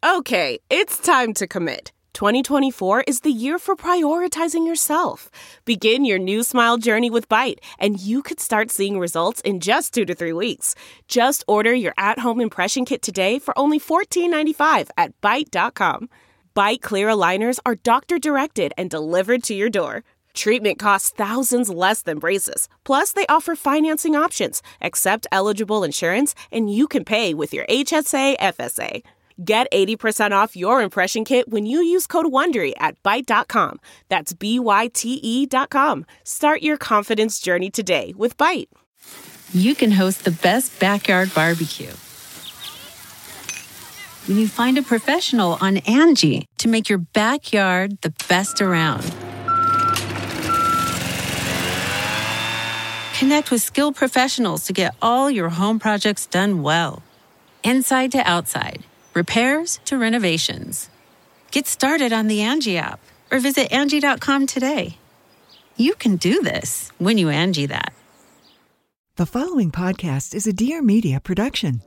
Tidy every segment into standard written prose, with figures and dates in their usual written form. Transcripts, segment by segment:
Okay, it's time to commit. 2024 is the year for prioritizing yourself. Begin your new smile journey with Byte, and you could start seeing results in just 2 to 3 weeks. Just order your at-home impression kit today for only $14.95 at Byte.com. Byte Clear aligners are doctor-directed and delivered to your door. Treatment costs thousands less than braces. Plus, they offer financing options, accept eligible insurance, and you can pay with your HSA FSA. Get 80% off your impression kit when you use code WONDERY at Byte.com. That's BYTE.com. Start your confidence journey today with Byte. You can host the best backyard barbecue when you find a professional on Angie to make your backyard the best around. Connect with skilled professionals to get all your home projects done well. Inside to outside. Repairs to renovations. Get started on the Angie app or visit Angie.com today. You can do this when you Angie that. The following podcast is a Dear Media production.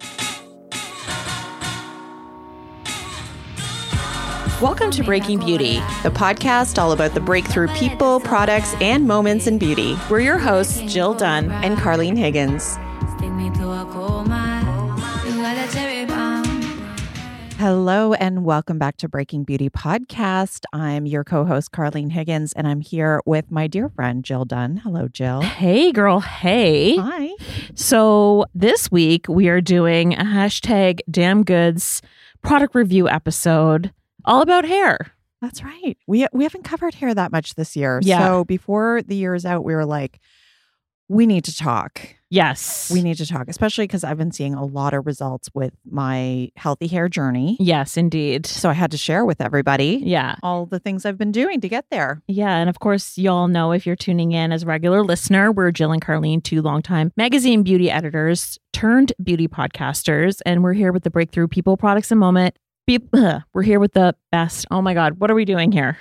Welcome to Breaking Beauty, the podcast all about the breakthrough people, products, and moments in beauty. We're your hosts, Jill Dunn and Carlene Higgins. Hello and welcome back to Breaking Beauty Podcast. I'm your co-host, Carlene Higgins, and I'm here with my dear friend, Jill Dunn. Hello, Jill. Hey, girl. Hey. Hi. So this week we are doing a hashtag Damn Goods product review episode all about hair. That's right. We haven't covered hair that much this year. Yeah. So before the year is out, we were like, we need to talk. Yes. We need to talk, especially because I've been seeing a lot of results with my healthy hair journey. Yes, indeed. So I had to share with everybody all the things I've been doing to get there. Yeah. And of course, y'all know if you're tuning in as a regular listener, we're Jill and Carlene, two longtime magazine beauty editors turned beauty podcasters. And we're here with the breakthrough people, products, and moment. We're here with the best. Oh my God. What are we doing here?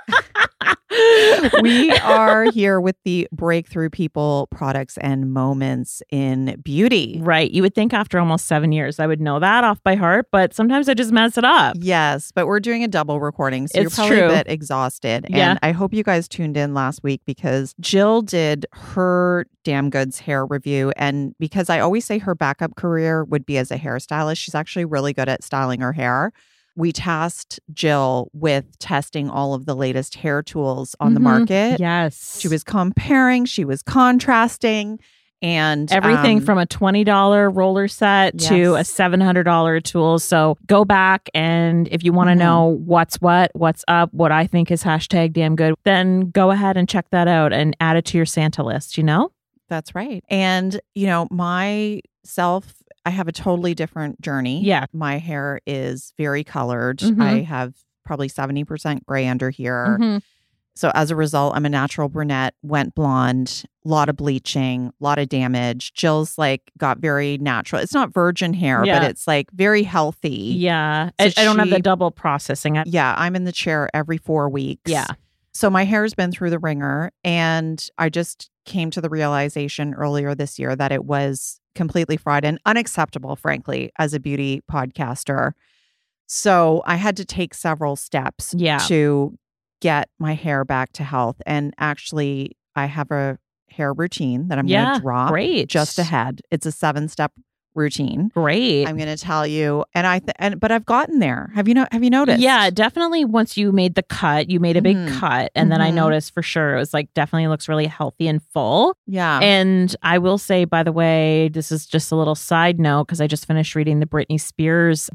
We are here with the breakthrough people, products, and moments in beauty. Right. You would think after almost 7 years, I would know that off by heart, but sometimes I just mess it up. Yes, but we're doing a double recording, so It's you're probably true. a bit exhausted. Yeah. And I hope you guys tuned in last week because Jill did her Damn Goods hair review. And because I always say her backup career would be as a hairstylist, she's actually really good at styling her hair. We tasked Jill with testing all of the latest hair tools on the market. Yes. She was comparing, she was contrasting, and everything from a $20 roller set to a $700 tool. So go back, and if you want to know what's up, what I think is hashtag damn good, then go ahead and check that out and add it to your Santa list, you know? That's right. And, myself, I have a totally different journey. Yeah. My hair is very colored. Mhm. I have probably 70% gray under here. Mhm. So as a result, I'm a natural brunette, went blonde, a lot of bleaching, a lot of damage. Jill's got very natural. It's not virgin hair, Yeah. but it's very healthy. Yeah. So I don't have the she- double processing. Yeah, I'm in the chair every 4 weeks. Yeah. So my hair's been through the ringer, and I just came to the realization earlier this year that it was completely fried and unacceptable, frankly, as a beauty podcaster. So I had to take several steps to get my hair back to health. And actually, I have a hair routine that I'm going to drop just ahead. It's a 7-step routine. Great. I'm going to tell you, but I've gotten there. Have you noticed? Yeah, definitely. Once you made the cut, you made a big cut, and then I noticed for sure it was definitely looks really healthy and full. Yeah. And I will say, by the way, this is just a little side note because I just finished reading the Britney Spears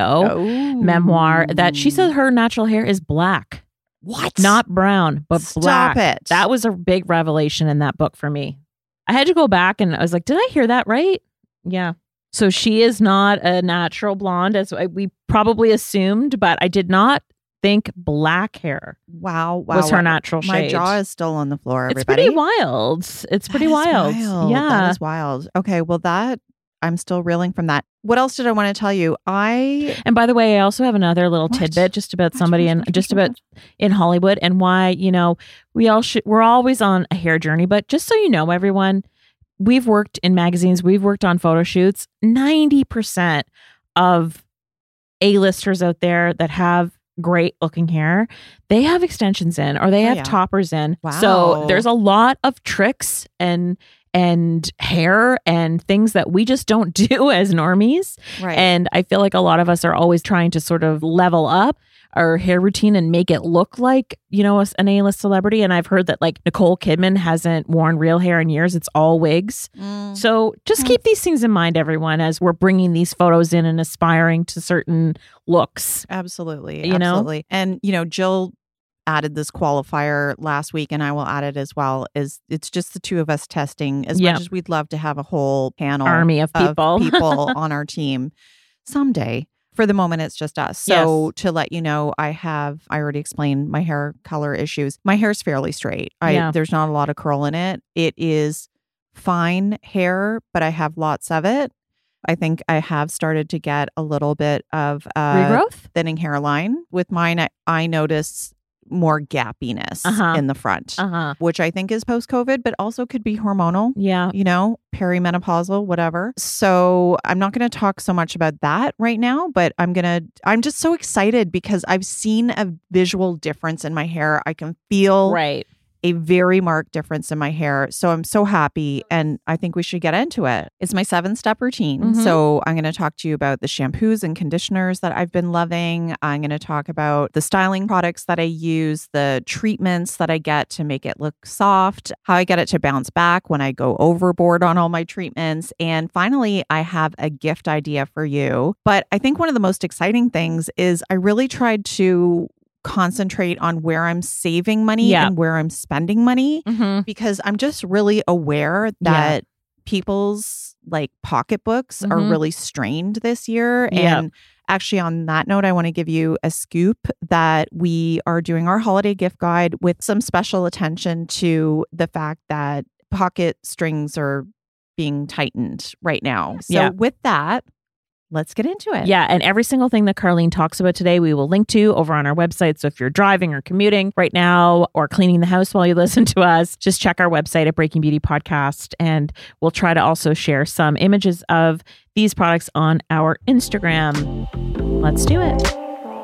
memoir that she said her natural hair is black. What? Not brown, but black. Stop it. That was a big revelation in that book for me. I had to go back and I was like, did I hear that right? Yeah. So she is not a natural blonde, as we probably assumed, but I did not think black hair was her natural shade. My jaw is still on the floor, everybody. It's pretty wild. It's pretty wild. Yeah. That is wild. Okay, well I'm still reeling from that. What else did I want to tell you? And by the way, I also have another little tidbit just about somebody in Hollywood and why, we're always on a hair journey, but just so you know, everyone, we've worked in magazines, we've worked on photo shoots. 90% of A-listers out there that have great looking hair, they have extensions in or they have toppers in. Wow. So there's a lot of tricks and hair and things that we just don't do as normies. Right. And I feel like a lot of us are always trying to sort of level up our hair routine and make it look like, you know, an A-list celebrity. And I've heard that like Nicole Kidman hasn't worn real hair in years. It's all wigs. So just keep these things in mind, everyone, as we're bringing these photos in and aspiring to certain looks. Absolutely. You know? Absolutely. And, you know, Jill added this qualifier last week, and I will add it as well, is it's just the two of us testing as much as we'd love to have a whole panel army of people on our team someday. For the moment, it's just us. So to let you know, I already explained my hair color issues. My hair is fairly straight. There's not a lot of curl in it. It is fine hair, but I have lots of it. I think I have started to get a little bit of regrowth, thinning hairline. With mine, I notice more gappiness in the front, which I think is post-COVID, but also could be hormonal. Yeah. You know, perimenopausal, whatever. So I'm not going to talk so much about that right now, but I'm just so excited because I've seen a visual difference in my hair. I can feel a very marked difference in my hair. So I'm so happy, and I think we should get into it. It's my 7-step routine. So I'm going to talk to you about the shampoos and conditioners that I've been loving. I'm going to talk about the styling products that I use, the treatments that I get to make it look soft, how I get it to bounce back when I go overboard on all my treatments. And finally, I have a gift idea for you. But I think one of the most exciting things is I really tried to concentrate on where I'm saving money and where I'm spending money, because I'm just really aware that people's like pocketbooks are really strained this year. And actually, on that note, I want to give you a scoop that we are doing our holiday gift guide with some special attention to the fact that pocket strings are being tightened right now. So with that, let's get into it. Yeah. And every single thing that Carlene talks about today, we will link to over on our website. So if you're driving or commuting right now or cleaning the house while you listen to us, just check our website at Breaking Beauty Podcast. And we'll try to also share some images of these products on our Instagram. Let's do it.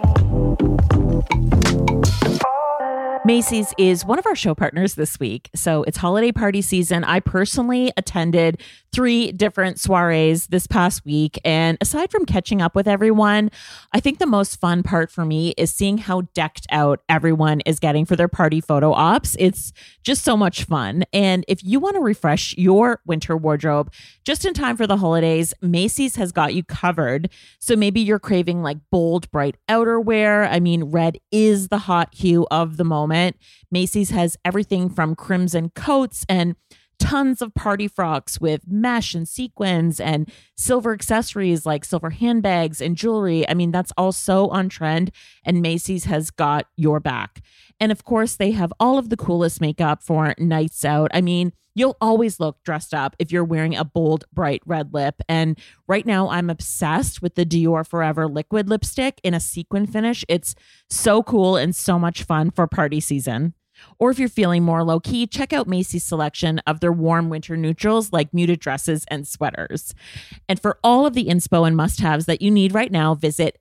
Macy's is one of our show partners this week. So it's holiday party season. I personally attended 3 different soirees this past week. And aside from catching up with everyone, I think the most fun part for me is seeing how decked out everyone is getting for their party photo ops. It's just so much fun. And if you want to refresh your winter wardrobe just in time for the holidays, Macy's has got you covered. So maybe you're craving like bold, bright outerwear. I mean, red is the hot hue of the moment. Macy's has everything from crimson coats and tons of party frocks with mesh and sequins and silver accessories like silver handbags and jewelry. I mean, that's all so on trend, and Macy's has got your back. And of course, they have all of the coolest makeup for nights out. I mean, you'll always look dressed up if you're wearing a bold, bright red lip. And right now, I'm obsessed with the Dior Forever liquid lipstick in a sequin finish. It's so cool and so much fun for party season. Or if you're feeling more low-key, check out Macy's selection of their warm winter neutrals like muted dresses and sweaters. And for all of the inspo and must-haves that you need right now, visit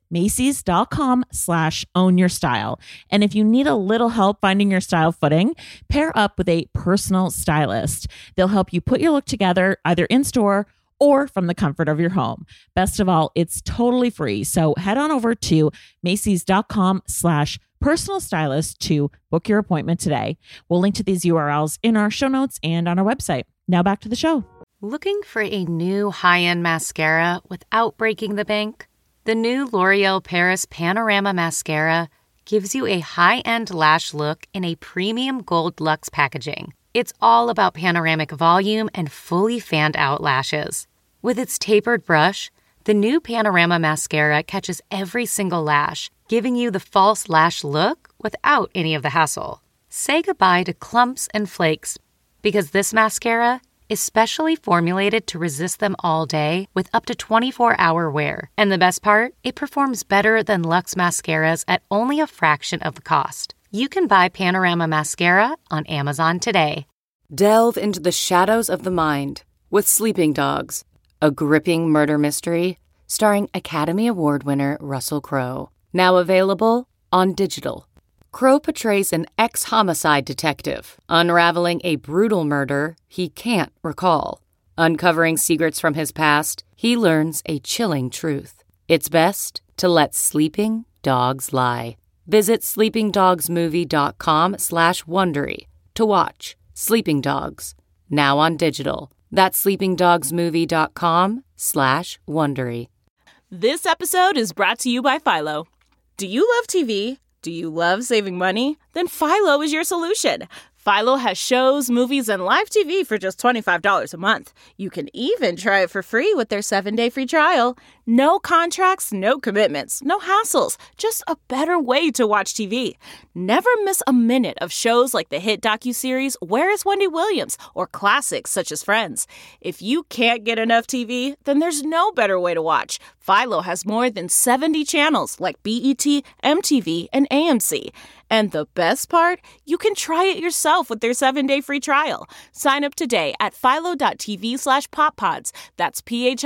Macys.com/ownyourstyle. And if you need a little help finding your style footing, pair up with a personal stylist. They'll help you put your look together either in-store or from the comfort of your home. Best of all, it's totally free. So head on over to Macys.com/personal stylist to book your appointment today. We'll link to these URLs in our show notes and on our website. Now back to the show. Looking for a new high-end mascara without breaking the bank? The new L'Oreal Paris Panorama Mascara gives you a high-end lash look in a premium gold luxe packaging. It's all about panoramic volume and fully fanned-out lashes. With its tapered brush, the new Panorama Mascara catches every single lash, giving you the false lash look without any of the hassle. Say goodbye to clumps and flakes, because this mascara is specially formulated to resist them all day with up to 24-hour wear. And the best part? It performs better than Luxe mascaras at only a fraction of the cost. You can buy Panorama Mascara on Amazon today. Delve into the shadows of the mind with Sleeping Dogs, a gripping murder mystery starring Academy Award winner Russell Crowe. Now available on digital. Crowe portrays an ex-homicide detective unraveling a brutal murder he can't recall. Uncovering secrets from his past, he learns a chilling truth. It's best to let sleeping dogs lie. Visit sleepingdogsmovie.com/Wondery to watch Sleeping Dogs, now on digital. That's sleepingdogsmovie.com/Wondery. This episode is brought to you by Philo. Do you love TV? Do you love saving money? Then Philo is your solution. Philo has shows, movies, and live TV for just $25 a month. You can even try it for free with their 7-day free trial. No contracts, no commitments, no hassles. Just a better way to watch TV. Never miss a minute of shows like the hit docuseries Where is Wendy Williams? Or classics such as Friends. If you can't get enough TV, then there's no better way to watch. Philo has more than 70 channels like BET, MTV, and AMC. And the best part? You can try it yourself with their 7-day free trial. Sign up today at philo.tv/poppods. That's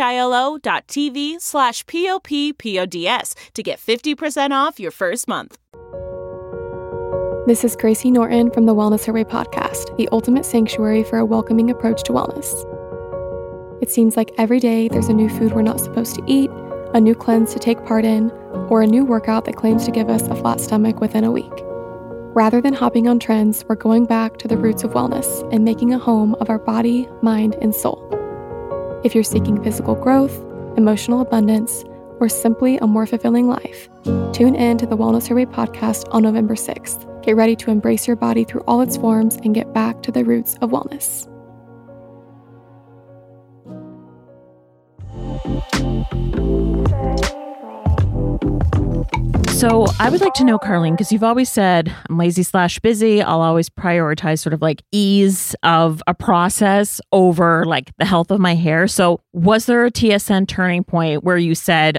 philo.tv/POPPODS to get 50% off your first month. This is Gracie Norton from the Wellness Survey podcast, the ultimate sanctuary for a welcoming approach to wellness. It seems like every day there's a new food we're not supposed to eat, a new cleanse to take part in, or a new workout that claims to give us a flat stomach within a week. Rather than hopping on trends, we're going back to the roots of wellness and making a home of our body, mind, and soul. If you're seeking physical growth, emotional abundance, or simply a more fulfilling life, tune in to the Wellness Survey podcast on November 6th. Get ready to embrace your body through all its forms and get back to the roots of wellness. So I would like to know, Carlene, because you've always said I'm lazy/busy. I'll always prioritize sort of like ease of a process over like the health of my hair. So was there a TSN turning point where you said,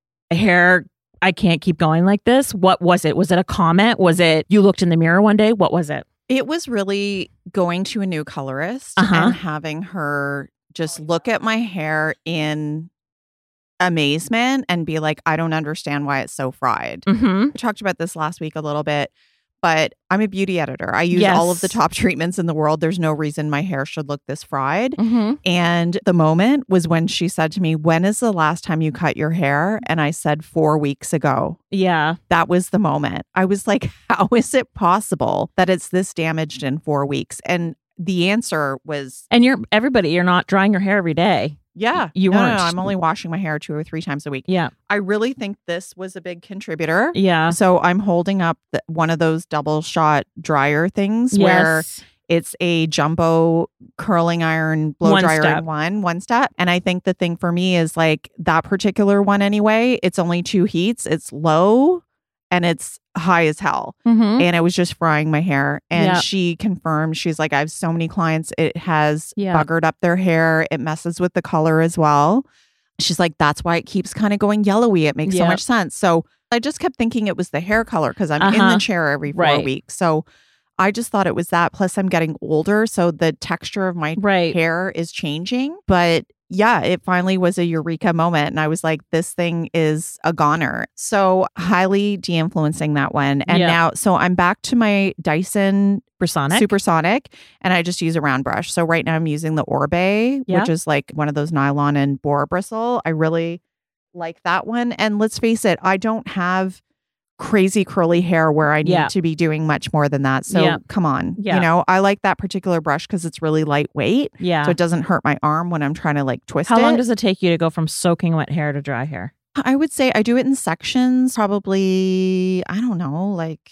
hair, I can't keep going like this? What was it? Was it a comment? Was it you looked in the mirror one day? What was it? It was really going to a new colorist and having her just look at my hair in amazement and be like, I don't understand why it's so fried. Mm-hmm. We talked about this last week a little bit, but I'm a beauty editor. I use all of the top treatments in the world. There's no reason my hair should look this fried. Mm-hmm. And the moment was when she said to me, when is the last time you cut your hair? And I said 4 weeks ago. Yeah. That was the moment. I was like, how is it possible that it's this damaged in 4 weeks? And the answer was... And you're not drying your hair every day. Yeah. You weren't. No, I'm only washing my hair 2 or 3 times a week. Yeah. I really think this was a big contributor. Yeah. So I'm holding up one of those double shot dryer things where it's a jumbo curling iron blow dryer in one step. And I think the thing for me is like that particular one anyway, it's only 2 heats. It's low and it's high as hell. Mm-hmm. And it was just frying my hair. And she confirmed, she's like, I have so many clients, it has buggered up their hair. It messes with the color as well. She's like, that's why it keeps kind of going yellowy. It makes so much sense. So I just kept thinking it was the hair color because I'm in the chair every 4 weeks. So I just thought it was that. Plus I'm getting older. So the texture of my hair is changing. But yeah, it finally was a eureka moment. And I was like, this thing is a goner. So highly de-influencing that one. And now, so I'm back to my Dyson Supersonic, and I just use a round brush. So right now I'm using the Orbe, which is like one of those nylon and boar bristle. I really like that one. And let's face it, I don't have crazy curly hair where I need to be doing much more than that. So come on, you know, I like that particular brush because it's really lightweight. Yeah. So it doesn't hurt my arm when I'm trying to like twist it. How long does it take you to go from soaking wet hair to dry hair? I would say I do it in sections, probably, I don't know, like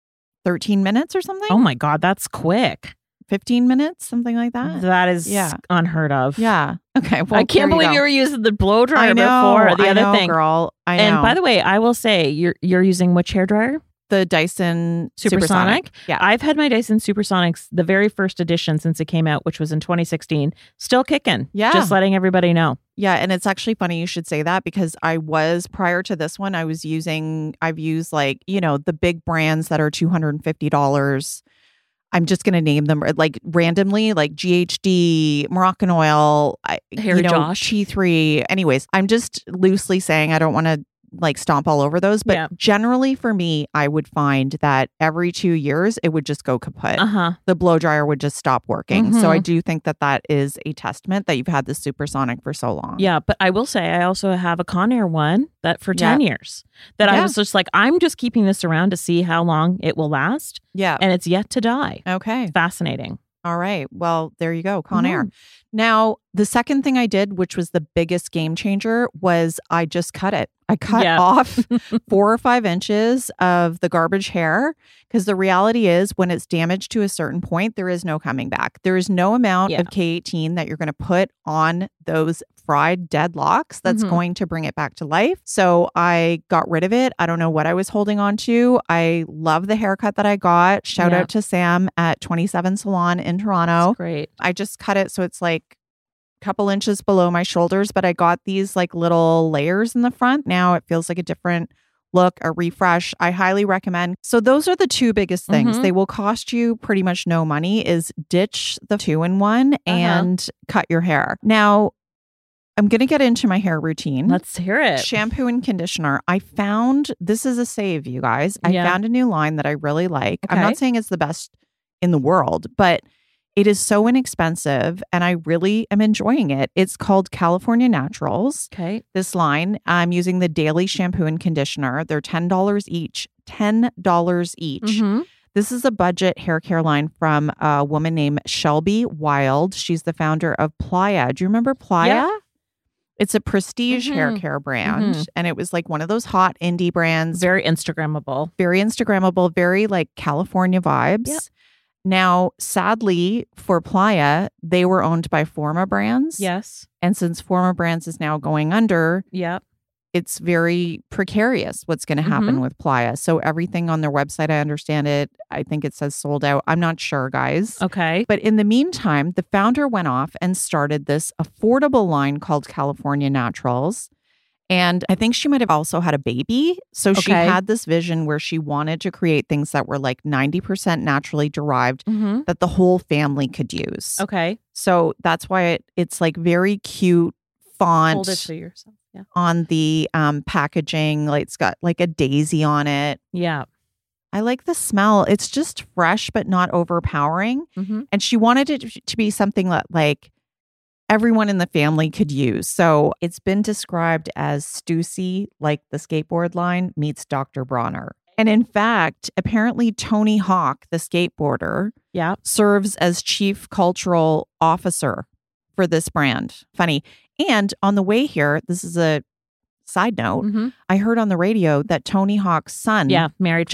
13 minutes or something. Oh my God, that's quick. 15 minutes, something like that. That is unheard of. Yeah. Okay. Well, I can't believe you were using the blow dryer before. The other thing, girl. I know. And by the way, I will say you're using which hair dryer? The Dyson Supersonic. Yeah. I've had my Dyson Supersonics, the very first edition since it came out, which was in 2016, still kicking. Yeah. Just letting everybody know. Yeah. And it's actually funny you should say that because prior to this one, I've used like, you know, the big brands that are $250. I'm just going to name them like randomly, like GHD, Moroccan oil, Hair Josh. T3. Anyways, I'm just loosely saying I don't want to like stomp all over those. But generally for me, I would find that every 2 years, it would just go kaput. The blow dryer would just stop working. So I do think that that is a testament that you've had the Supersonic for so long. Yeah. But I will say, I also have a Conair one that for 10 years that I was just like, I'm just keeping this around to see how long it will last. Yeah. And it's yet to die. Okay. Fascinating. All right. Well, there you go. Conair. Now, the second thing I did, which was the biggest game changer, was I just cut it. I cut off 4 or 5 inches of the garbage hair because the reality is when it's damaged to a certain point, there is no coming back. There is no amount of K18 that you're going to put on those fried dead locks that's going to bring it back to life. So I got rid of it. I don't know what I was holding on to. I love the haircut that I got. Shout out to Sam at 27 Salon in Toronto. That's great. I just cut it so it's like couple inches below my shoulders, but I got these like little layers in the front. Now it feels like a different look, a refresh. I highly recommend. So those are the 2 biggest things. They will cost you pretty much no money is ditch the 2-in-1 and cut your hair. Now, I'm going to get into my hair routine. Let's hear it. Shampoo and conditioner. I found, this is a save, you guys. I found a new line that I really like. I'm not saying it's the best in the world, but it is so inexpensive and I really am enjoying it. It's called California Naturals. Okay. This line, I'm using the daily shampoo and conditioner. They're $10 each. $10 each. This is a budget hair care line from a woman named Shelby Wild. She's the founder of Playa. Do you remember Playa? Yeah. It's a prestige hair care brand. And it was like one of those hot indie brands. Very Instagrammable. Very Instagrammable. Very like California vibes. Yep. Now, sadly, for Playa, they were owned by Forma Brands. Yes. And since Forma Brands is now going under, it's very precarious what's going to happen with Playa. So everything on their website, I understand it. I think it says sold out. I'm not sure, guys. Okay. But in the meantime, the founder went off and started this affordable line called California Naturals. And I think she might have also had a baby. So she had this vision where she wanted to create things that were like 90% naturally derived that the whole family could use. Okay. So that's why it's like very cute font. Hold it to yourself. Yeah. On the packaging. Like it's got like a daisy on it. Yeah. I like the smell. It's just fresh, but not overpowering. And she wanted it to be something that like everyone in the family could use. So it's been described as Stussy, like the skateboard line, meets Dr. Bronner. And in fact, apparently Tony Hawk, the skateboarder, serves as chief cultural officer for this brand. Funny. And on the way here, this is a side note, I heard on the radio that Tony Hawk's son married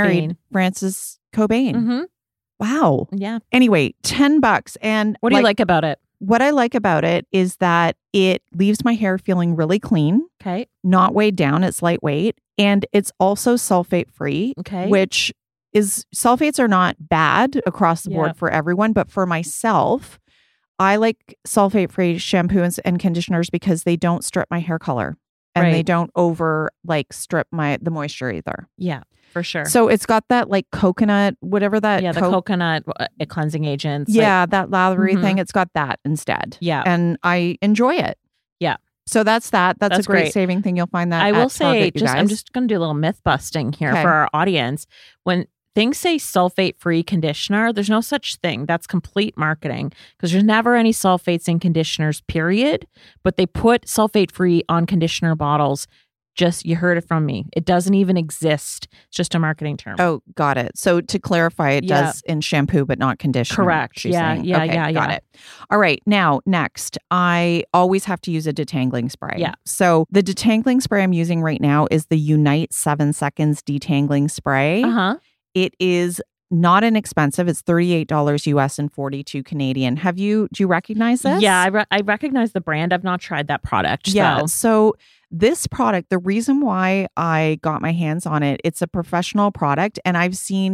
Francis Cobain. Wow. Yeah. Anyway, $10. And what do you like about it? What I like about it is that it leaves my hair feeling really clean. Okay. Not weighed down. It's lightweight. And it's also sulfate free. Okay. Which is, sulfates are not bad across the board for everyone. But for myself, I like sulfate free shampoos and conditioners because they don't strip my hair color. And they don't strip the moisture either. Yeah. For sure. So it's got that like coconut, whatever that. Yeah, the coconut cleansing agents. Yeah, that lathery thing. It's got that instead. Yeah. And I enjoy it. Yeah. So that's that. That's a great saving thing. You'll find that I will at say, Target, I'm just going to do a little myth busting here for our audience. When things say sulfate-free conditioner, there's no such thing. That's complete marketing because there's never any sulfates in conditioners, period. But they put sulfate-free on conditioner bottles. Just, you heard it from me. It doesn't even exist. It's just a marketing term. Oh, got it. So to clarify, it does in shampoo, but not conditioner. Correct. Yeah. Got it. All right. Now, next, I always have to use a detangling spray. Yeah. So the detangling spray I'm using right now is the Unite 7 Seconds Detangling Spray. It is not inexpensive. It's $38 US and 42 Canadian. Do you recognize this? Yeah, I recognize the brand. I've not tried that product. Yeah. So this product, the reason why I got my hands on it, it's a professional product and I've seen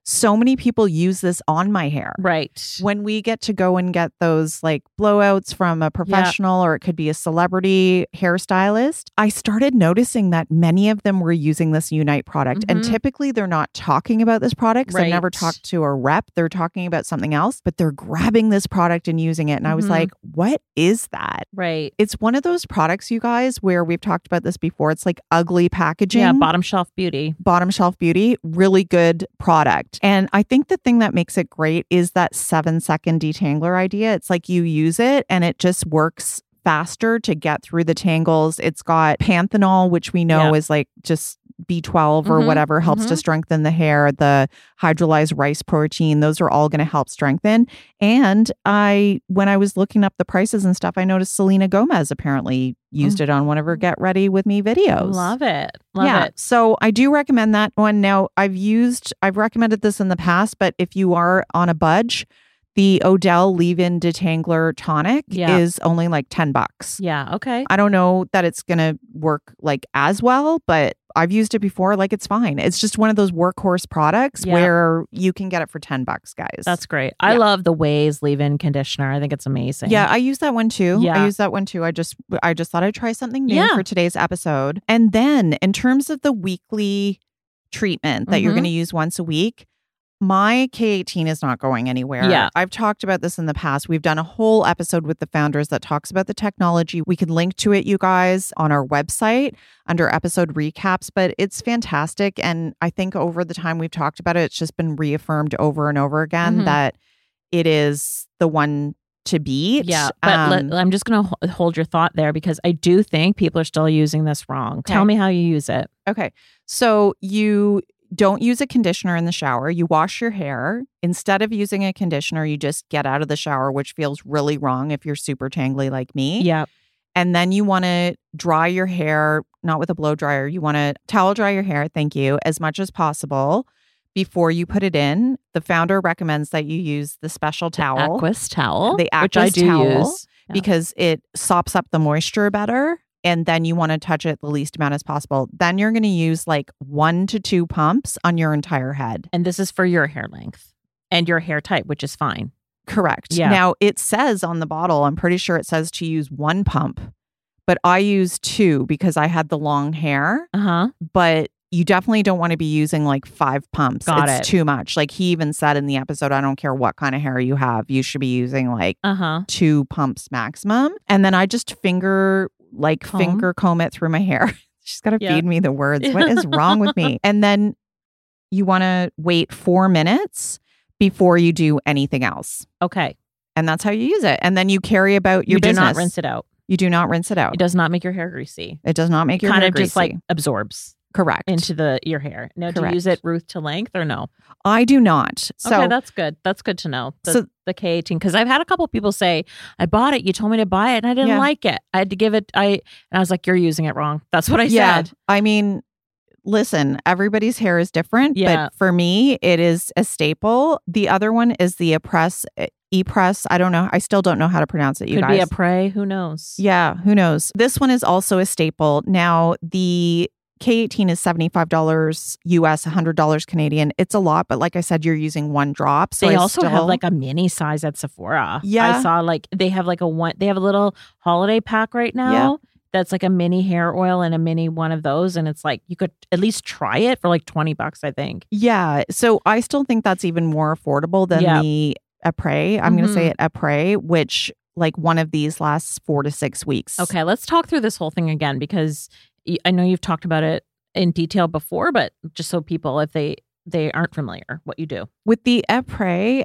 so many people use this on my hair. Right. When we get to go and get those like blowouts from a professional or it could be a celebrity hairstylist, I started noticing that many of them were using this Unite product. And typically they're not talking about this product because I've never talked to a rep. They're talking about something else, but they're grabbing this product and using it. And I was like, what is that? Right. It's one of those products, you guys, where we've talked about this before. It's like ugly packaging. Yeah, bottom shelf beauty. Bottom shelf beauty, really good product. And I think the thing that makes it great is that 7-second detangler idea. It's like you use it and it just works faster to get through the tangles. It's got panthenol, which we know is like just B12 or whatever, helps to strengthen the hair. The hydrolyzed rice protein, those are all going to help strengthen. And when I was looking up the prices and stuff, I noticed Selena Gomez apparently used it on one of her Get Ready With Me videos. Love it. Love it. So I do recommend that one. Now I've recommended this in the past, but if you are on a budge, the Odell Leave-In Detangler Tonic is only like $10. Yeah. Okay. I don't know that it's going to work like as well, but I've used it before. Like it's fine. It's just one of those workhorse products where you can get it for $10, guys. That's great. I love the Waze leave-in conditioner. I think it's amazing. Yeah, I use that one too. Yeah. I use that one too. I just thought I'd try something new for today's episode. And then in terms of the weekly treatment that you're going to use once a week, my K18 is not going anywhere. Yeah. I've talked about this in the past. We've done a whole episode with the founders that talks about the technology. We can link to it, you guys, on our website under episode recaps, but it's fantastic. And I think over the time we've talked about it, it's just been reaffirmed over and over again that it is the one to beat. Yeah, but I'm just going to hold your thought there because I do think people are still using this wrong. Okay. Tell me how you use it. Okay. So you don't use a conditioner in the shower. You wash your hair. Instead of using a conditioner, you just get out of the shower, which feels really wrong if you're super tangly like me. Yeah. And then you want to dry your hair, not with a blow dryer. You want to towel dry your hair, thank you, as much as possible before you put it in. The founder recommends that you use the special towel. Aqueous towel. The Aqueous which I do towel use. Yeah. Because it sops up the moisture better. And then you want to touch it the least amount as possible. Then you're going to use like 1 to 2 pumps on your entire head. And this is for your hair length and your hair type, which is fine. Correct. Yeah. Now, it says on the bottle, I'm pretty sure it says to use 1 pump, but I use 2 because I had the long hair. But you definitely don't want to be using like 5 pumps. It's too much. Like he even said in the episode, I don't care what kind of hair you have, you should be using like 2 pumps maximum. And then I just finger comb it through my hair. She's got to feed me the words. What is wrong with me? And then you want to wait 4 minutes before you do anything else. Okay. And that's how you use it. And then you carry about your business. You do not rinse it out. You do not rinse it out. It does not make your hair greasy. It does not make your hair greasy. Kind of just like absorbs. Correct. Into your hair. Now, do you use it Ruth to length or no? I do not. So, okay, that's good. That's good to know. The K18, because I've had a couple people say, I bought it. You told me to buy it and I didn't like it. I had to give it. And I was like, you're using it wrong. That's what I said. I mean, listen, everybody's hair is different. Yeah. But for me, it is a staple. The other one is the E-Press. I don't know. I still don't know how to pronounce it, you guys. Could be a Prey. Who knows? Yeah, who knows? This one is also a staple. Now, the K18 is $75 US, $100 Canadian. It's a lot, but like I said, you're using 1 drop. So they also have like a mini size at Sephora. Yeah. I saw like they have like they have a little holiday pack right now. Yeah. That's like a mini hair oil and a mini one of those. And it's like, you could at least try it for like $20, I think. Yeah. So I still think that's even more affordable than the Après. I'm going to say it Après, which like one of these lasts 4 to 6 weeks. Okay. Let's talk through this whole thing again, because I know you've talked about it in detail before, but just so people, if they aren't familiar, what you do. With the Après,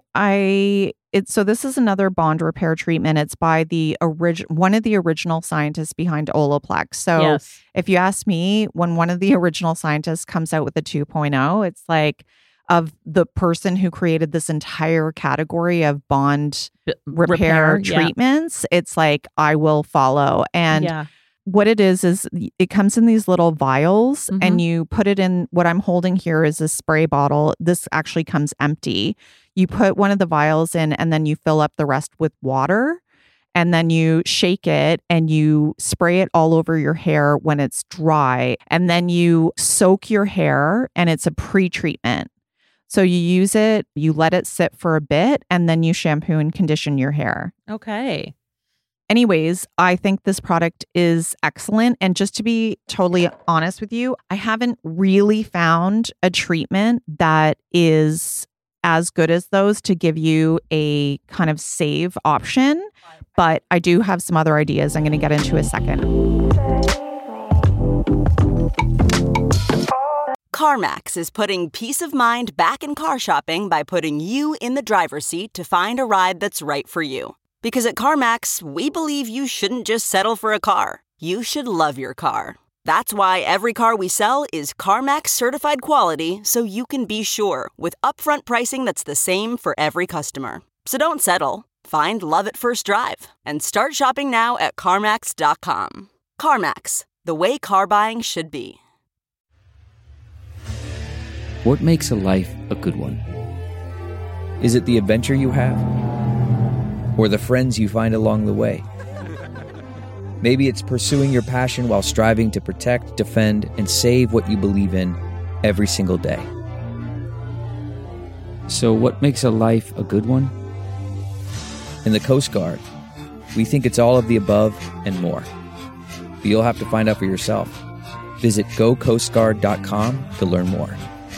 so this is another bond repair treatment. It's by one of the original scientists behind Olaplex. So if you ask me, when one of the original scientists comes out with a 2.0, it's like of the person who created this entire category of bond repair treatments, it's like, I will follow. And what it is it comes in these little vials and you put it in. What I'm holding here is a spray bottle. This actually comes empty. You put one of the vials in and then you fill up the rest with water and then you shake it and you spray it all over your hair when it's dry. And then you soak your hair and it's a pre-treatment. So you use it, you let it sit for a bit, and then you shampoo and condition your hair. Okay. Anyways, I think this product is excellent. And just to be totally honest with you, I haven't really found a treatment that is as good as those to give you a kind of save option. But I do have some other ideas I'm going to get into a second. CarMax is putting peace of mind back in car shopping by putting you in the driver's seat to find a ride that's right for you. Because at CarMax, we believe you shouldn't just settle for a car. You should love your car. That's why every car we sell is CarMax certified quality, so you can be sure with upfront pricing that's the same for every customer. So don't settle. Find love at first drive and start shopping now at CarMax.com. CarMax, the way car buying should be. What makes a life a good one? Is it the adventure you have? Or the friends you find along the way? Maybe it's pursuing your passion while striving to protect, defend, and save what you believe in every single day. So what makes a life a good one? In the Coast Guard, we think it's all of the above and more. But you'll have to find out for yourself. Visit gocoastguard.com to learn more.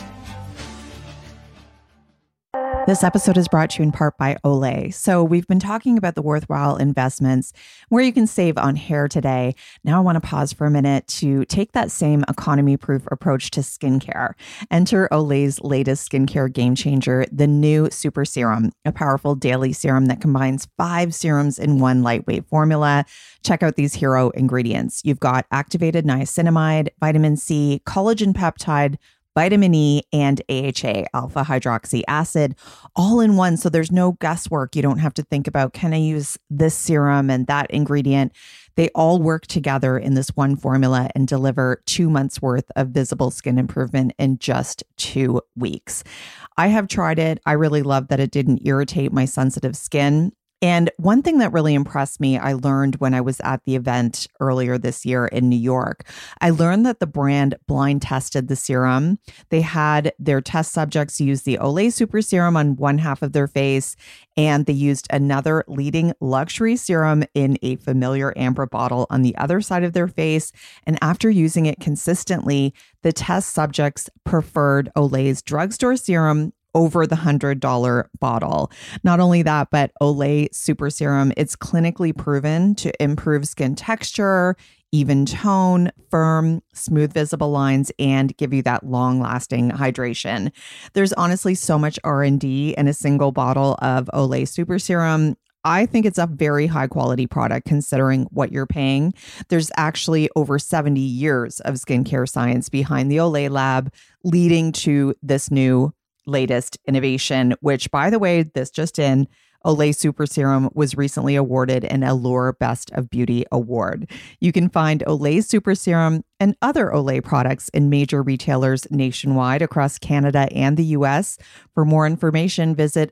This episode is brought to you in part by Olay. So we've been talking about the worthwhile investments where you can save on hair today. Now I want to pause for a minute to take that same economy-proof approach to skincare. Enter Olay's latest skincare game changer, the new Super Serum, a powerful daily serum that combines 5 serums in one lightweight formula. Check out these hero ingredients. You've got activated niacinamide, vitamin C, collagen peptide, vitamin E, and AHA, alpha hydroxy acid, all in one. So there's no guesswork. You don't have to think about, can I use this serum and that ingredient? They all work together in this one formula and deliver 2 months worth of visible skin improvement in just 2 weeks. I have tried it. I really love that it didn't irritate my sensitive skin. And one thing that really impressed me, I learned when I was at the event earlier this year in New York. I learned that the brand blind tested the serum. They had their test subjects use the Olay Super Serum on one half of their face, and they used another leading luxury serum in a familiar amber bottle on the other side of their face. And after using it consistently, the test subjects preferred Olay's drugstore serum over the $100 bottle. Not only that, but Olay Super Serum, it's clinically proven to improve skin texture, even tone, firm, smooth visible lines, and give you that long-lasting hydration. There's honestly so much R&D in a single bottle of Olay Super Serum. I think it's a very high quality product considering what you're paying. There's actually over 70 years of skincare science behind the Olay lab, leading to this new latest innovation, which, by the way, this just in, Olay Super Serum was recently awarded an Allure Best of Beauty Award. You can find Olay Super Serum and other Olay products in major retailers nationwide across Canada and the US. For more information, visit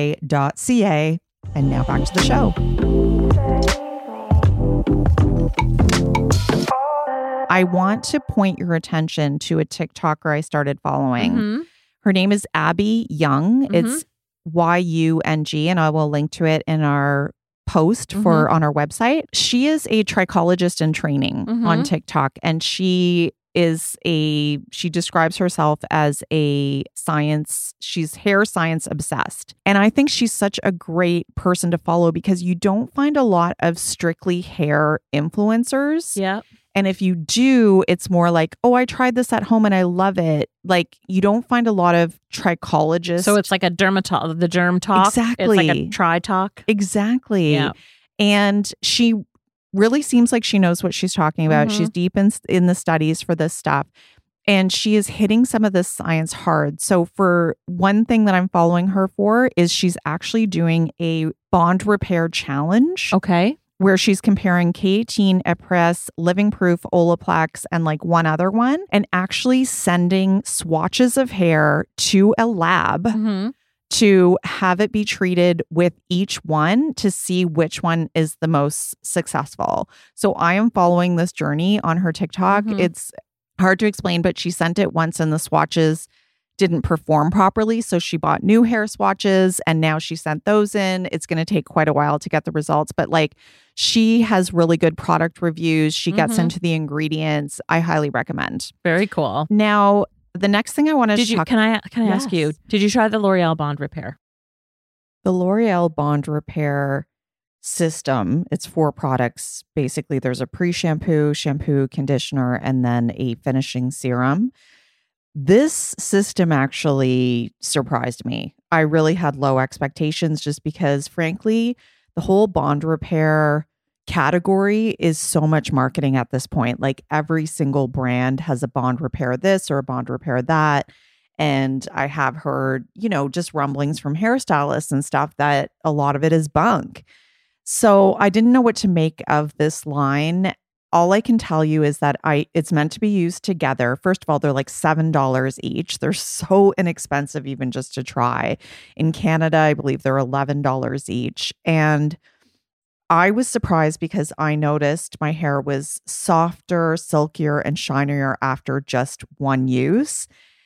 olay.ca. And now back to the show. I want to point your attention to a TikToker I started following. Mm-hmm. Her name is Abby Young. Mm-hmm. It's YUNG, and I will link to it in our post for on our website. She is a trichologist in training on TikTok, and she describes herself as she's hair science obsessed. And I think she's such a great person to follow because you don't find a lot of strictly hair influencers. Yeah. And if you do, it's more like, oh, I tried this at home and I love it. Like, you don't find a lot of trichologists. So it's like a the derm talk. Exactly. It's like a tri talk. Exactly. Yeah. And she really seems like she knows what she's talking about. She's deep in the studies for this stuff. And she is hitting some of this science hard. So for one thing that I'm following her for is she's actually doing a bond repair challenge. Okay. Where she's comparing K18, Epres, Living Proof, Olaplex, and like one other one, and actually sending swatches of hair to a lab to have it be treated with each one to see which one is the most successful. So I am following this journey on her TikTok. It's hard to explain, but she sent it once and the swatches didn't perform properly. So she bought new hair swatches and now she sent those in. It's going to take quite a while to get the results, but like she has really good product reviews. She gets into the ingredients. I highly recommend. Very cool. Now, the next thing I want to talk. Can I ask you, did you try the L'Oreal Bond Repair? The L'Oreal Bond Repair system, it's 4 products. Basically, there's a pre-shampoo, shampoo, conditioner, and then a finishing serum. This system actually surprised me. I really had low expectations just because, frankly, the whole bond repair category is so much marketing at this point. Like every single brand has a bond repair this or a bond repair that. And I have heard, just rumblings from hairstylists and stuff that a lot of it is bunk. So I didn't know what to make of this line. All I can tell you is that it's meant to be used together. First of all, they're like $7 each. They're so inexpensive even just to try. In Canada, I believe they're $11 each. And I was surprised because I noticed my hair was softer, silkier, and shinier after just one use.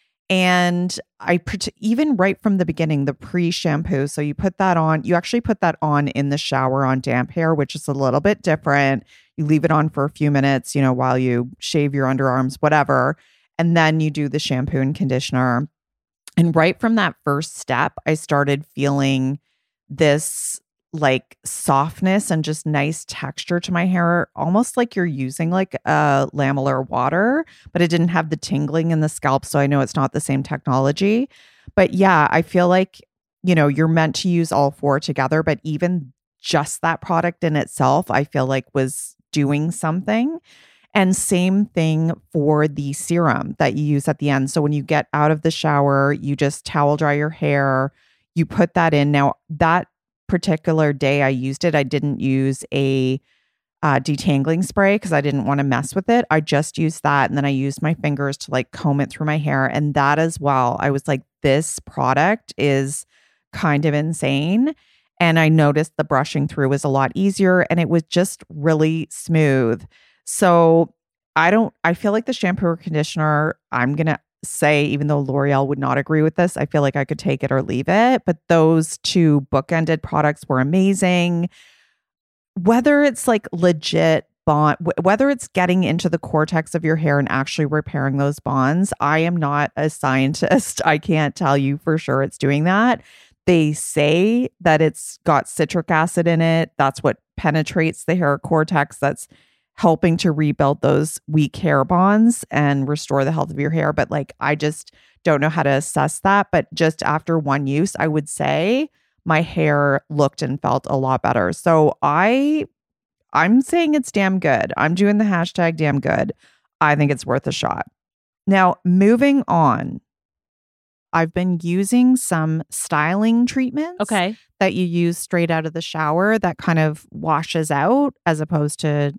And even right from the beginning, the pre-shampoo. So you actually put that on in the shower on damp hair, which is a little bit different. You leave it on for a few minutes, while you shave your underarms, whatever. And then you do the shampoo and conditioner. And right from that first step, I started feeling this like softness and just nice texture to my hair, almost like you're using like a lamellar water, but it didn't have the tingling in the scalp. So I know it's not the same technology. But yeah, I feel like, you're meant to use all 4 together, but even just that product in itself, I feel like was doing something. And same thing for the serum that you use at the end. So when you get out of the shower, you just towel dry your hair, you put that in. Now that particular day I used it, I didn't use a detangling spray because I didn't want to mess with it. I just used that. And then I used my fingers to like comb it through my hair. And that as well, I was like, this product is kind of insane. And I noticed the brushing through was a lot easier and it was just really smooth. So I feel like the shampoo or conditioner, I'm going to say, even though L'Oreal would not agree with this, I feel like I could take it or leave it. But those 2 bookended products were amazing. Whether it's like legit bond, whether it's getting into the cortex of your hair and actually repairing those bonds, I am not a scientist. I can't tell you for sure it's doing that. They say that it's got citric acid in it. That's what penetrates the hair cortex. That's helping to rebuild those weak hair bonds and restore the health of your hair. But like, I just don't know how to assess that. But just after one use, I would say my hair looked and felt a lot better. So I'm saying it's damn good. I'm doing the hashtag damn good. I think it's worth a shot. Now, moving on. I've been using some styling treatments that you use straight out of the shower that kind of washes out as opposed to,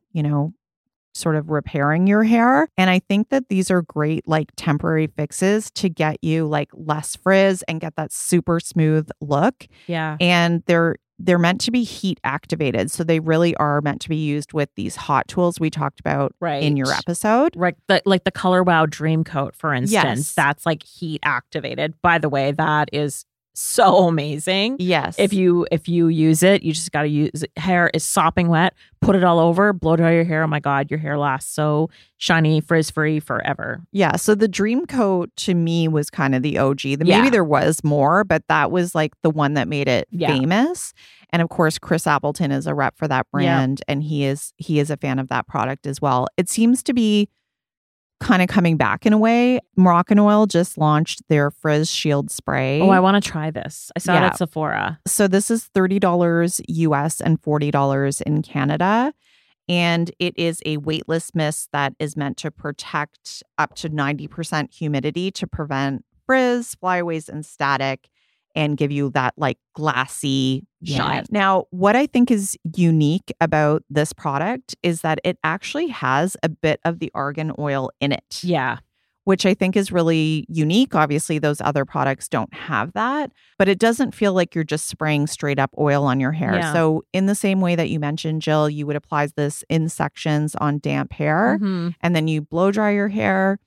sort of repairing your hair. And I think that these are great like temporary fixes to get you like less frizz and get that super smooth look. Yeah. And they're meant to be heat activated. So they really are meant to be used with these hot tools we talked about in your episode. Right. Like the Color Wow Dream Coat, for instance, that's like heat activated. By the way, that is so amazing. Yes. If you use it, you just got to use it. Hair is sopping wet, put it all over, blow dry your hair. Oh my God, your hair lasts so shiny, frizz-free forever. Yeah. So the Dream Coat to me was kind of the OG. Maybe there was more, but that was like the one that made it famous. And of course, Chris Appleton is a rep for that brand and he is a fan of that product as well. It seems to be kind of coming back in a way. Moroccanoil just launched their Frizz Shield Spray. Oh, I want to try this. I saw it at Sephora. So this is $30 US and $40 in Canada. And it is a weightless mist that is meant to protect up to 90% humidity to prevent frizz, flyaways, and static, and give you that like glassy shine. Now, what I think is unique about this product is that it actually has a bit of the argan oil in it. Yeah. Which I think is really unique. Obviously, those other products don't have that, but it doesn't feel like you're just spraying straight up oil on your hair. Yeah. So in the same way that you mentioned, Jill, you would apply this in sections on damp hair, and then you blow dry your hair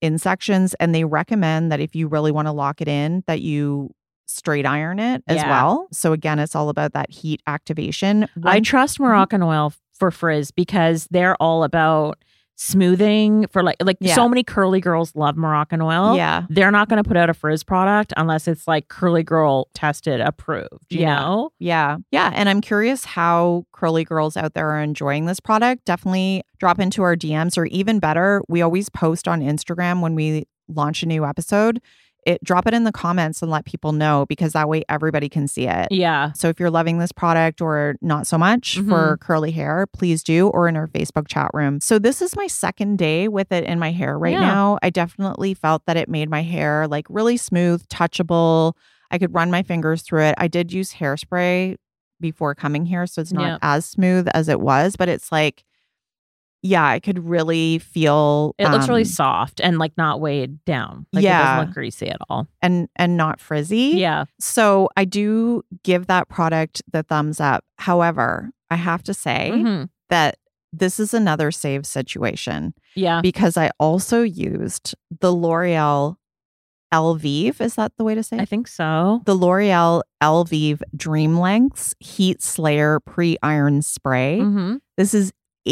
in sections, and they recommend that if you really want to lock it in, that you straight iron it as well. So again, it's all about that heat activation. I trust Moroccan oil for frizz because they're all about smoothing for like so many curly girls love Moroccan oil. Yeah. They're not going to put out a frizz product unless it's like curly girl tested approved, you know? Yeah. Yeah. And I'm curious how curly girls out there are enjoying this product. Definitely drop into our DMs, or even better, we always post on Instagram when we launch a new episode. Drop it in the comments and let people know, because that way everybody can see it. Yeah. So if you're loving this product or not so much for curly hair, please do, or in our Facebook chat room. So this is my second day with it in my hair right now. I definitely felt that it made my hair like really smooth, touchable. I could run my fingers through it. I did use hairspray before coming here, so it's not as smooth as it was, but it's like, yeah, I could really feel it looks really soft and like not weighed down. Like it doesn't look greasy at all. And not frizzy. Yeah. So I do give that product the thumbs up. However, I have to say that this is another save situation. Yeah. Because I also used the L'Oreal Elvive. Is that the way to say it? I think so. The L'Oreal Elvive Dream Lengths Heat Slayer Pre-Iron Spray. This is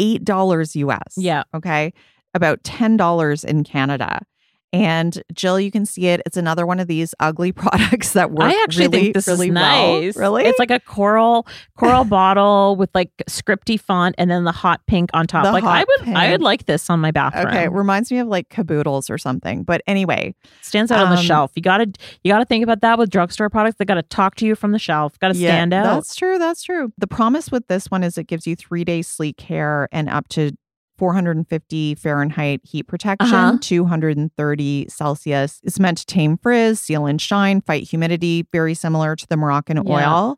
$8 US. Yeah. Okay. About $10 in Canada. And Jill, you can see it. It's another one of these ugly products that work I actually really, think this really is nice. Well. Really? It's like a coral bottle with like scripty font and then the hot pink on top. Like I would like this on my bathroom. Okay. It reminds me of like Caboodles or something. But anyway. Stands out on the shelf. You gotta think about that with drugstore products. They gotta talk to you from the shelf. Gotta stand out. That's true. That's true. The promise with this one is it gives you 3 days sleek hair and up to 450 Fahrenheit heat protection, 230 Celsius. It's meant to tame frizz, seal and shine, fight humidity, very similar to the Moroccan oil.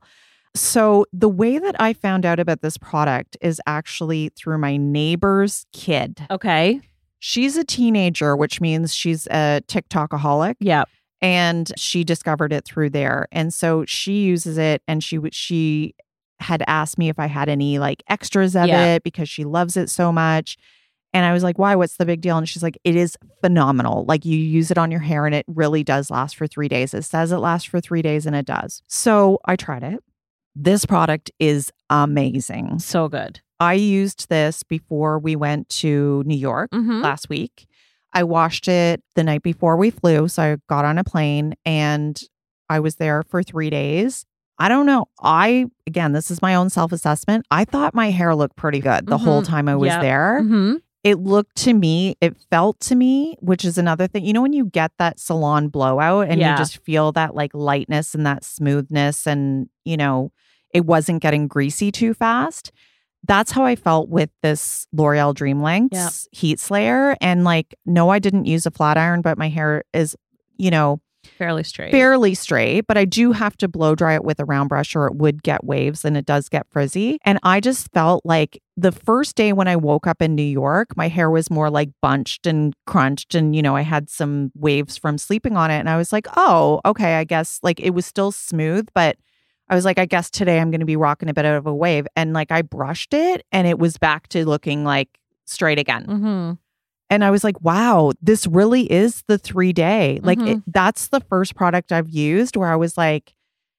So the way that I found out about this product is actually through my neighbor's kid. Okay. She's a teenager, which means she's a TikTokaholic. Yeah. And she discovered it through there. And so she uses it, and she had asked me if I had any like extras of it because she loves it so much. And I was like, why? What's the big deal? And she's like, it is phenomenal. Like you use it on your hair and it really does last for 3 days. It says it lasts for 3 days and it does. So I tried it. This product is amazing. So good. I used this before we went to New York last week. I washed it the night before we flew. So I got on a plane and I was there for 3 days. I don't know. Again, this is my own self-assessment. I thought my hair looked pretty good the whole time I was there. It looked to me, it felt to me, which is another thing. You know, when you get that salon blowout and you just feel that like lightness and that smoothness and, you know, it wasn't getting greasy too fast. That's how I felt with this L'Oreal Dream Lengths Heat Slayer. And like, no, I didn't use a flat iron, but my hair is, you know, fairly straight, but I do have to blow dry it with a round brush or it would get waves and it does get frizzy. And I just felt like the first day when I woke up in New York, my hair was more like bunched and crunched. And, you know, I had some waves from sleeping on it. And I was like, oh, okay, I guess like it was still smooth, but I was like, I guess today I'm going to be rocking a bit of a wave. And like I brushed it and it was back to looking like straight again. And I was like, wow, this really is the 3 day. Like that's the first product I've used where I was like,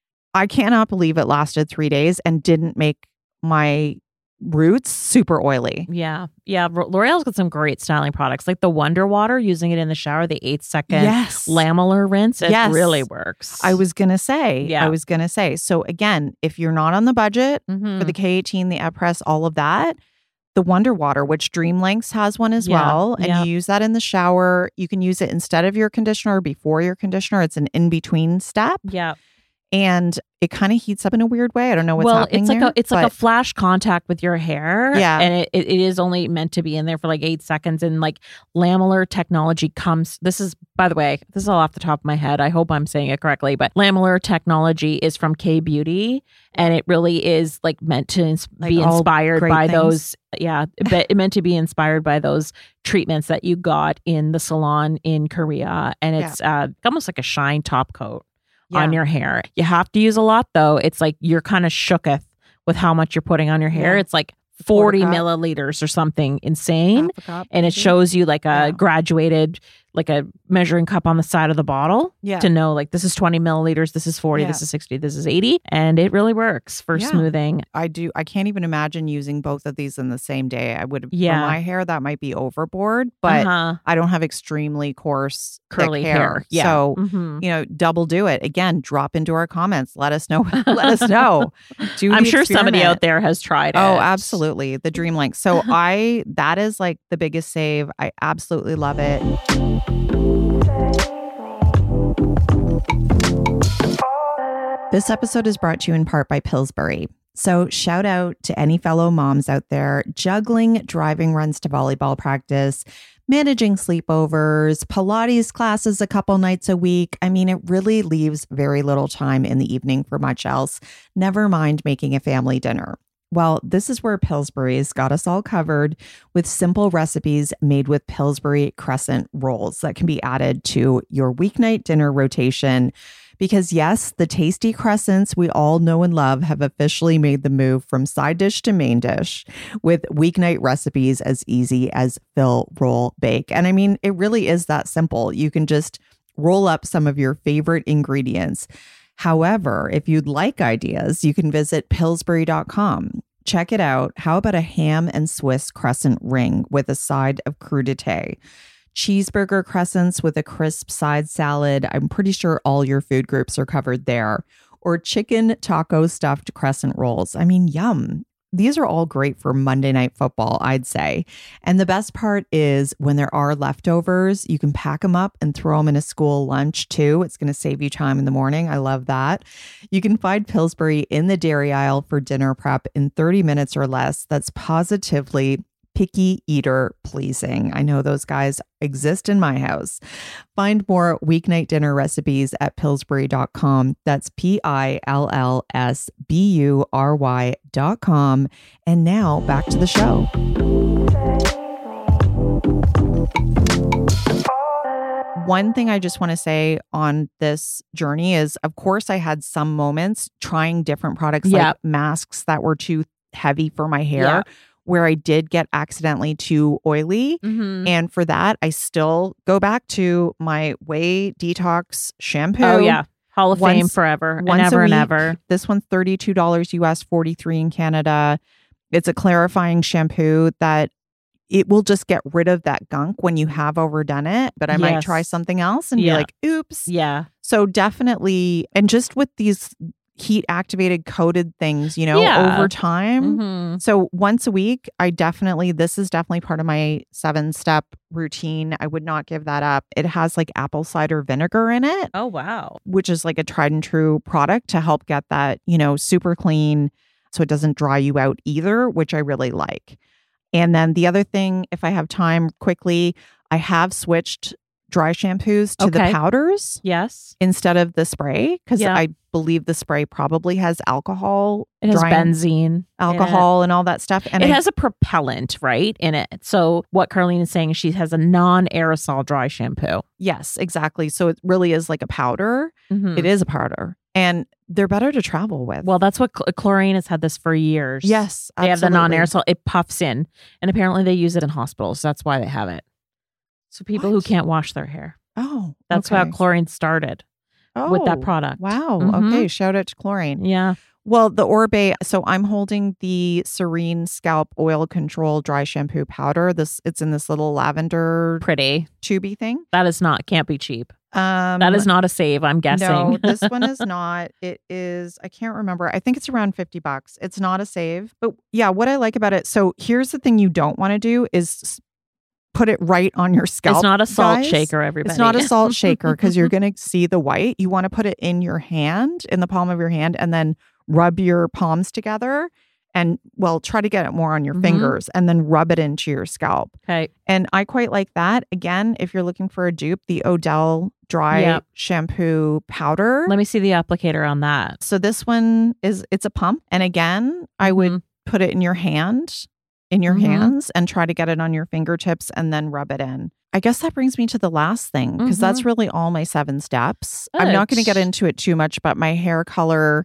I cannot believe it lasted 3 days and didn't make my roots super oily. Yeah. L'Oreal's got some great styling products like the Wonder Water, using it in the shower, the 8-second lamellar rinse. It really works. I was going to say. So again, if you're not on the budget for the K18, the Epres, all of that, the Wonder Water, which Dream Lengths has one as well. And you use that in the shower. You can use it instead of your conditioner or before your conditioner. It's an in-between step. Yeah. And it kind of heats up in a weird way. I don't know what's happening it's like a flash contact with your hair. Yeah. And it is only meant to be in there for like 8 seconds. And like lamellar technology this is, by the way, this is all off the top of my head. I hope I'm saying it correctly, but lamellar technology is from K-Beauty. And it really is like meant to be inspired by those. Yeah. But meant to be inspired by those treatments that you got in the salon in Korea. And it's almost like a shine top coat on your hair. You have to use a lot though. It's like you're kind of shooketh with how much you're putting on your hair. It's like 40 milliliters or something insane. And it shows you like a graduated like a measuring cup on the side of the bottle Yeah. to know like this is 20 milliliters, this is 40, this is 60, this is 80. And it really works for smoothing. I can't even imagine using both of these in the same day. I would, Yeah. for my hair, that might be overboard, but I don't have extremely coarse, Curly thick hair. Yeah. So, Mhm. double do it. Again, drop into our comments. Let us know. Let us know. I'm sure somebody out there has tried it. Oh, absolutely. The Dream Link. So that is like the biggest save. I absolutely love it. This episode is brought to you in part by Pillsbury. So shout out to any fellow moms out there juggling driving runs to volleyball practice, managing sleepovers, Pilates classes a couple nights a week. I mean, it really leaves very little time in the evening for much else, never mind making a family dinner. Well, this is where Pillsbury's got us all covered with simple recipes made with Pillsbury crescent rolls that can be added to your weeknight dinner rotation. Because yes, the tasty crescents we all know and love have officially made the move from side dish to main dish with weeknight recipes as easy as fill, roll, bake. And I mean, it really is that simple. You can just roll up some of your favorite ingredients. However, if you'd like ideas, you can visit Pillsbury.com. Check it out. How about a ham and Swiss crescent ring with a side of crudité? Cheeseburger crescents with a crisp side salad. I'm pretty sure all your food groups are covered there. Or chicken taco stuffed crescent rolls. I mean, yum. These are all great for Monday Night Football, I'd say. And the best part is when there are leftovers, you can pack them up and throw them in a school lunch too. It's going to save you time in the morning. I love that. You can find Pillsbury in the dairy aisle for dinner prep in 30 minutes or less. That's positively picky eater pleasing. I know those guys exist in my house. Find more weeknight dinner recipes at Pillsbury.com. That's PILLSBURY.com. And now back to the show. One thing I just want to say on this journey is, of course, I had some moments trying different products like masks that were too heavy for my hair. Where I did get accidentally too oily. Mm-hmm. And for that, I still go back to my Way Detox shampoo. Oh, yeah. Hall of Fame forever and ever and ever. This one's $32 US, $43 in Canada. It's a clarifying shampoo that it will just get rid of that gunk when you have overdone it. But I might try something else and be like, oops. Yeah. So definitely, and just with these heat activated coated things, over time. Mm-hmm. So once a week, this is definitely part of my 7-step routine. I would not give that up. It has like apple cider vinegar in it. Oh, wow. Which is like a tried and true product to help get that, super clean so it doesn't dry you out either, which I really like. And then the other thing, if I have time quickly, I have switched dry shampoos to the powders. Yes. Instead of the spray, because I believe the spray probably has alcohol. It has benzene, alcohol, and all that stuff. And it has a propellant, right, in it. So what Carlene is saying, she has a non-aerosol dry shampoo. Yes, exactly. So it really is like a powder. Mm-hmm. It is a powder. And they're better to travel with. Well, that's what Chlorine has had this for years. Yes, absolutely. They have the non-aerosol. It puffs in. And apparently they use it in hospitals. That's why they have it. So people who can't wash their hair. Oh, that's how Chlorine started with that product. Wow. Mm-hmm. Okay. Shout out to Chlorine. Yeah. Well, the Oribe, so I'm holding the Serene Scalp Oil Control Dry Shampoo Powder. It's in this little lavender pretty tubey thing. That is can't be cheap. That is not a save, I'm guessing. No, this one is not. It is, I can't remember. I think it's around $50. It's not a save. But yeah, what I like about it, so here's the thing you don't want to do is put it right on your scalp. It's not a salt shaker, everybody. It's not a salt shaker because you're going to see the white. You want to put it in your hand, in the palm of your hand, and then rub your palms together and, well, try to get it more on your fingers and then rub it into your scalp. Okay. And I quite like that. Again, if you're looking for a dupe, the Odell Dry Shampoo Powder. Let me see the applicator on that. So this one it's a pump. And again, I would put it in your hand, hands, and try to get it on your fingertips and then rub it in. I guess that brings me to the last thing because that's really all my 7 steps. I'm not going to get into it too much, but my hair color,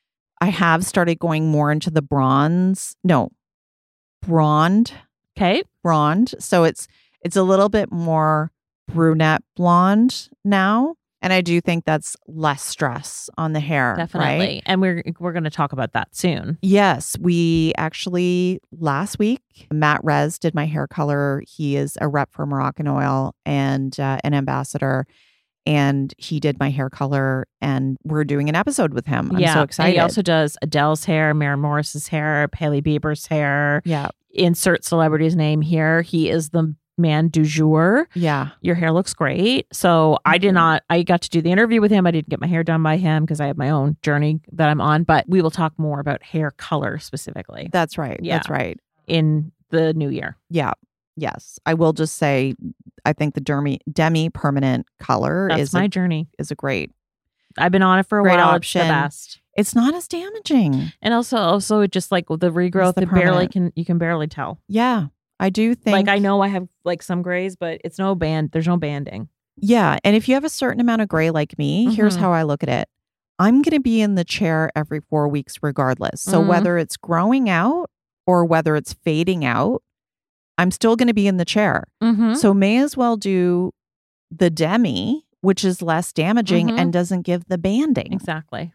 I have started going more into the bronze. Okay. Blonde. So it's a little bit more brunette blonde now. And I do think that's less stress on the hair. Definitely. Right? And we're going to talk about that soon. Yes. We actually, last week, Matt Rez did my hair color. He is a rep for Moroccan Oil and an ambassador. And he did my hair color, and we're doing an episode with him. I'm so excited. And he also does Adele's hair, Maren Morris's hair, Hailey Bieber's hair. Yeah. Insert celebrity's name here. He is the man du jour. Yeah. Your hair looks great. So I got to do the interview with him. I didn't get my hair done by him because I have my own journey that I'm on, but we will talk more about hair color specifically. That's right. Yeah. That's right. In the new year. Yeah. Yes. I will just say, I think the Demi permanent color is my journey. Is a great. I've been on it for a great while. Option. It's the best. It's not as damaging. And also it just like the regrowth, you can barely tell. Yeah. I do think, like, I know I have like some grays, but there's no banding. Yeah. And if you have a certain amount of gray like me, here's how I look at it. I'm going to be in the chair every 4 weeks regardless. So whether it's growing out or whether it's fading out, I'm still going to be in the chair. So may as well do the Demi, which is less damaging and doesn't give the banding. Exactly.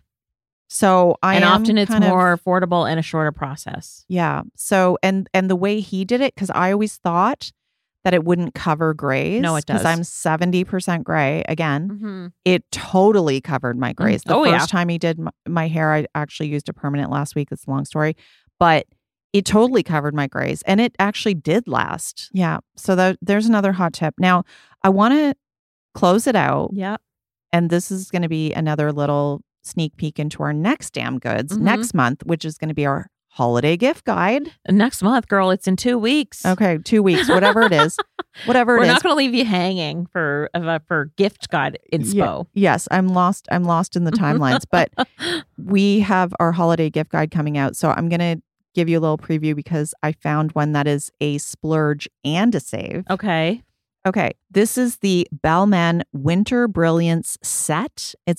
So often it's more affordable and a shorter process. Yeah. So and the way he did it, because I always thought that it wouldn't cover grays. No, it does. Because I'm 70% gray. Again, it totally covered my grays. The first time he did my hair, I actually used a permanent last week. It's a long story, but it totally covered my grays, and it actually did last. Yeah. So there's another hot tip. Now, I want to close it out. Yeah. And this is going to be another little sneak peek into our next damn goods next month, which is going to be our holiday gift guide. Next month, girl, it's in 2 weeks. Okay, 2 weeks, whatever it is. We're not going to leave you hanging for gift guide inspo. Yes, I'm lost in the timelines, but we have our holiday gift guide coming out. So I'm going to give you a little preview because I found one that is a splurge and a save. Okay. This is the Balmain Winter Brilliance set. It's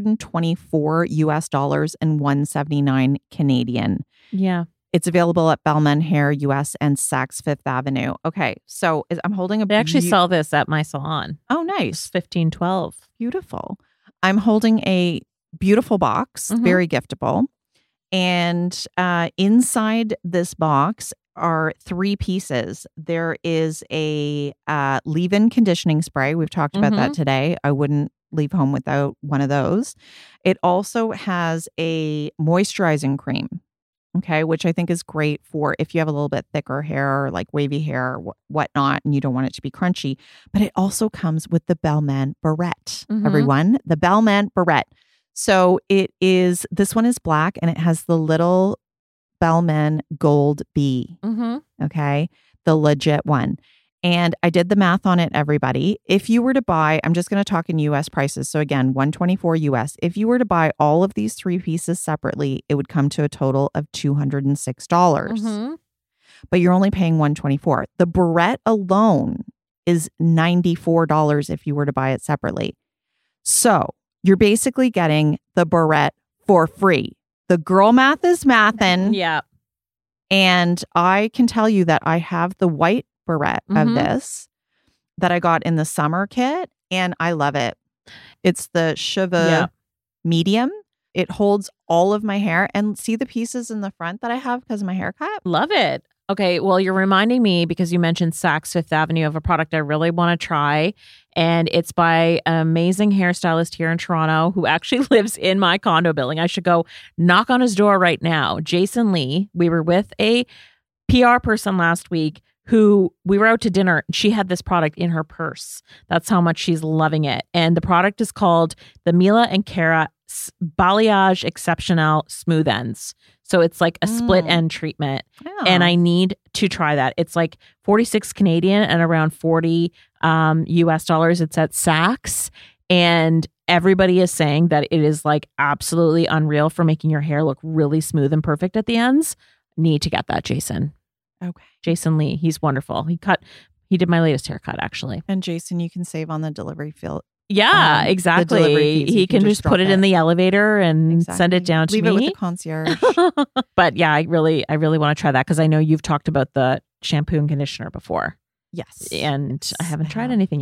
$124 US and $179 Canadian. Yeah. It's available at Balmain Hair US and Saks Fifth Avenue. Okay, so I'm holding They actually sell this at my salon. Oh, nice. $15.12. Beautiful. I'm holding a beautiful box, very giftable. And inside this box are 3 pieces. There is a leave-in conditioning spray. We've talked about that today. I wouldn't leave home without one of those. It also has a moisturizing cream, okay, which I think is great for if you have a little bit thicker hair or like wavy hair or whatnot, and you don't want it to be crunchy. But it also comes with the Balmain Barrette, everyone. The Balmain Barrette. So this one is black and it has the little Balmain gold bee. Okay. The legit one. And I did the math on it, everybody. If you were to buy, I'm just going to talk in US prices. So again, $124 US. If you were to buy all of these 3 pieces separately, it would come to a total of $206. But you're only paying $124. The barrette alone is $94 if you were to buy it separately. So you're basically getting the barrette for free. The girl math is mathin'. Yeah. And I can tell you that I have the white barrette of this that I got in the summer kit, and I love it. It's the Shiva medium. It holds all of my hair, and see the pieces in the front that I have because of my haircut? Love it. Okay, well, you're reminding me because you mentioned Saks Fifth Avenue of a product I really want to try. And it's by an amazing hairstylist here in Toronto who actually lives in my condo building. I should go knock on his door right now. Jason Lee. We were with a PR person last week who we were out to dinner. She had this product in her purse. That's how much she's loving it. And the product is called the Mila and Cara Balayage Exceptional Smooth Ends. So it's like a split end treatment. Oh. And I need to try that. It's like 46 Canadian and around 40 US dollars. It's at Saks. And everybody is saying that it is like absolutely unreal for making your hair look really smooth and perfect at the ends. Need to get that, Jason. Okay. Jason Lee. He's wonderful. He did my latest haircut, actually. And Jason, you can save on the delivery fee. Yeah, exactly. He can just put it in the elevator and send it down to me. me. Leave it with the concierge. But yeah, I really want to try that because I know you've talked about the shampoo and conditioner before. Yes. And I haven't tried anything yet.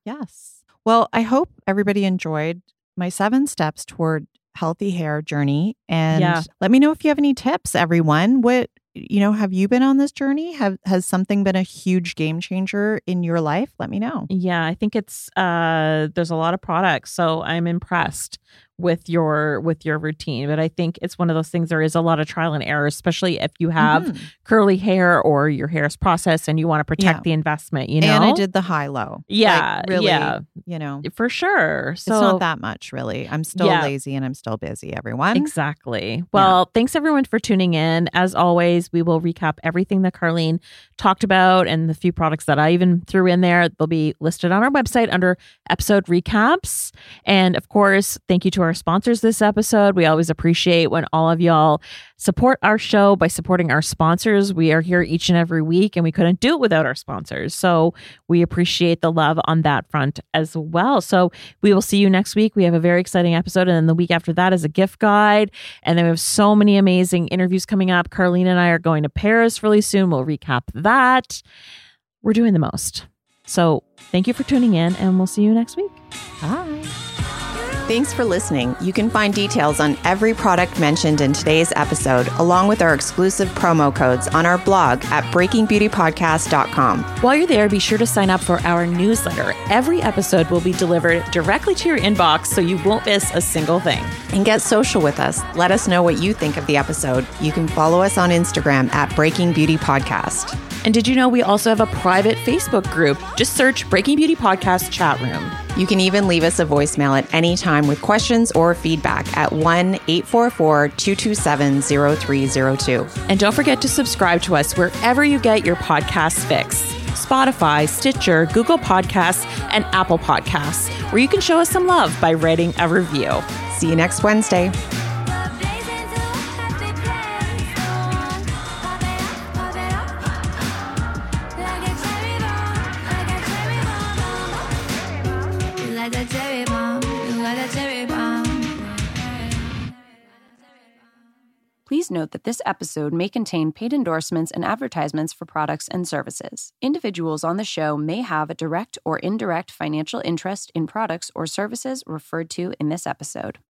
Yes. Well, I hope everybody enjoyed my 7 steps toward healthy hair journey. And let me know if you have any tips, everyone. What, have you been on this journey? Has something been a huge game changer in your life? Let me know. Yeah, I think it's there's a lot of products, so I'm impressed with your routine. But I think it's one of those things, there is a lot of trial and error, especially if you have curly hair or your hair is processed and you want to protect the investment, And I did the high-low. Yeah, really, yeah. For sure. So it's not that much, really. I'm still lazy and I'm still busy, everyone. Exactly. Well, thanks everyone for tuning in. As always, we will recap everything that Carlene talked about and the few products that I even threw in there. They'll be listed on our website under episode recaps. And of course, thank you to our sponsors this episode. We always appreciate when all of y'all support our show by supporting our sponsors. We are here each and every week and we couldn't do it without our sponsors. So we appreciate the love on that front as well. So we will see you next week. We have a very exciting episode. And then the week after that is a gift guide. And then we have so many amazing interviews coming up. Carlene and I are going to Paris really soon. We'll recap that. We're doing the most. So thank you for tuning in and we'll see you next week. Bye. Thanks for listening. You can find details on every product mentioned in today's episode, along with our exclusive promo codes on our blog at breakingbeautypodcast.com. While you're there, be sure to sign up for our newsletter. Every episode will be delivered directly to your inbox, so you won't miss a single thing. And get social with us. Let us know what you think of the episode. You can follow us on Instagram at Breaking Beauty Podcast. And did you know we also have a private Facebook group? Just search Breaking Beauty Podcast Chat Room. You can even leave us a voicemail at any time with questions or feedback at 1-844-227-0302. And don't forget to subscribe to us wherever you get your podcast fix. Spotify, Stitcher, Google Podcasts, and Apple Podcasts, where you can show us some love by writing a review. See you next Wednesday. Please note that this episode may contain paid endorsements and advertisements for products and services. Individuals on the show may have a direct or indirect financial interest in products or services referred to in this episode.